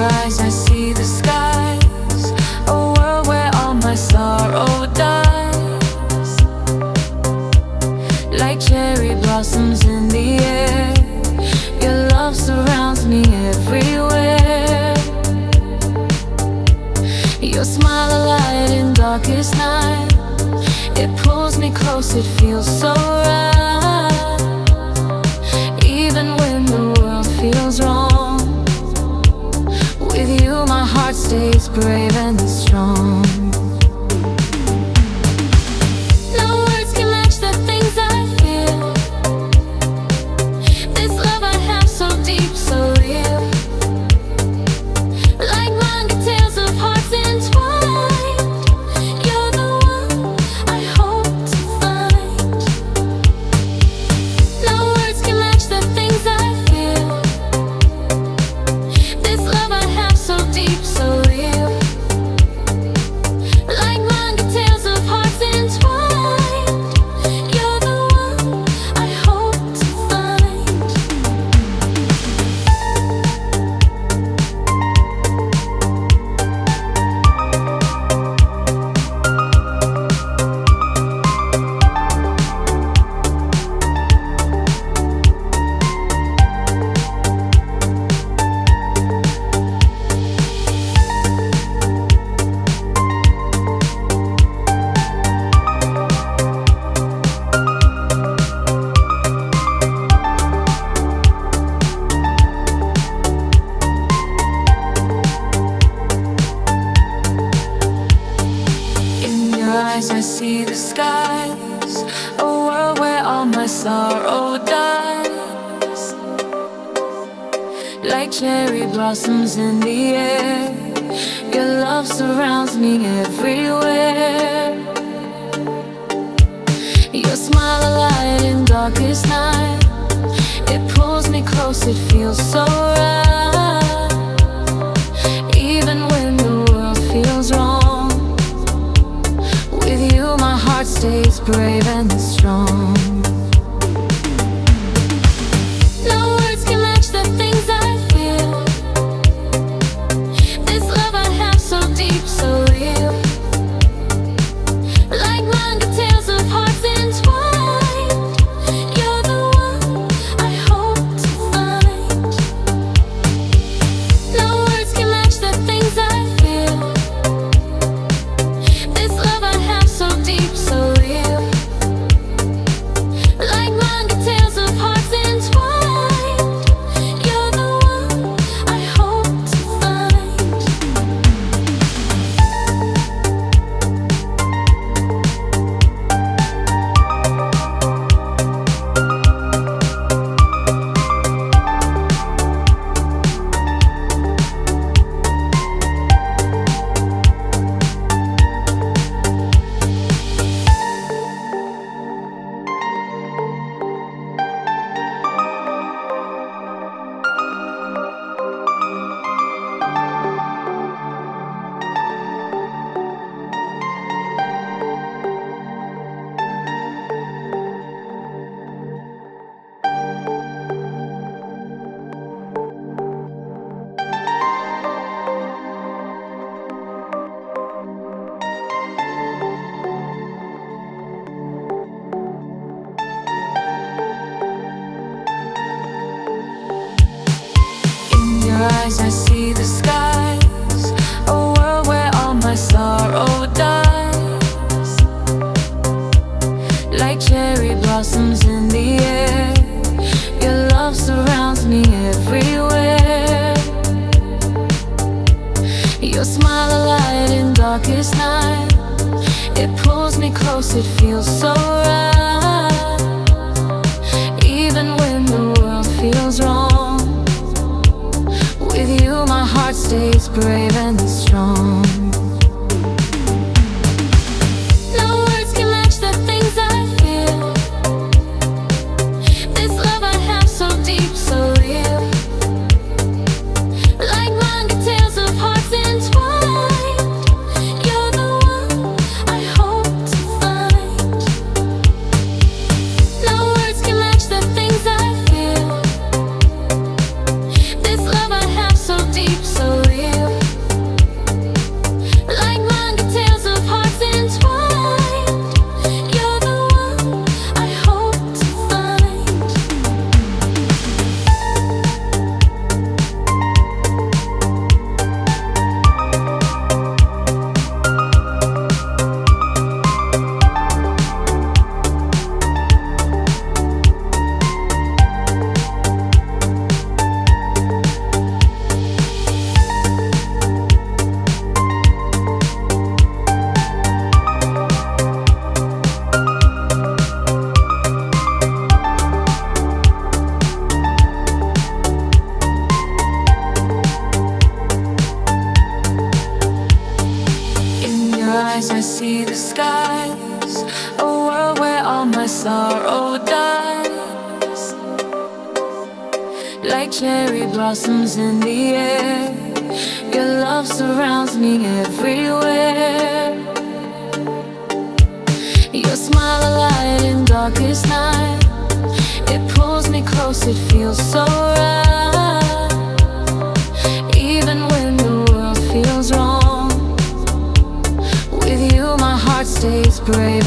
eyes I see the skies, a world where all my sorrow dies. Like cherry blossoms in the air, your love surrounds me everywhere. Your smile a light in darkest night, it pulls me close, it feels so right. Even when the world feels wrong, with you my heart stays brave and strong. No words can match the things I feel. This love I have so deep, so real. Like manga tales of hearts entwined, you're the one I hope to find. No words can match the things I feel. This love I have so deep, so real. Like manga tales of hearts entwined, you're the one I hope to find. In your eyes I see the skies, a world where all my sorrow dies. Like cherry blossoms in the air, your love surrounds me everywhere. Your smile a light in darkest night, it pulls me close, it feels so right. Even when the world feels wrong, with you my heart stays brave and strong. No words can match the things I feel. This love I have so deep, so real. Like manga tales of hearts entwined, you're the one I hope to find. No words can match the things I feel. This love I have so deep, so real. Like manga tales of hearts entwined, you're the one I hope to find. In your eyes I see the skies, a world where all my sorrow dies. Like cherry blossoms in the air, your love surrounds me everywhere. Your smile a light in darkest night, it pulls me close, it feels so right. Even when the world feels wrong, with you my heart stays brave and strong. No words can match the things I feel. This love I have so deep, so real. Like manga tales of hearts entwined, you're the one I hope to find. No words can match the things I feel. This love I have so deep, so real. sorrow dies. Like cherry blossoms in the air, your love surrounds me everywhere. Your smile a light in darkest night. It pulls me close, it feels so right. Even when the world feels wrong, with you my heart stays brave.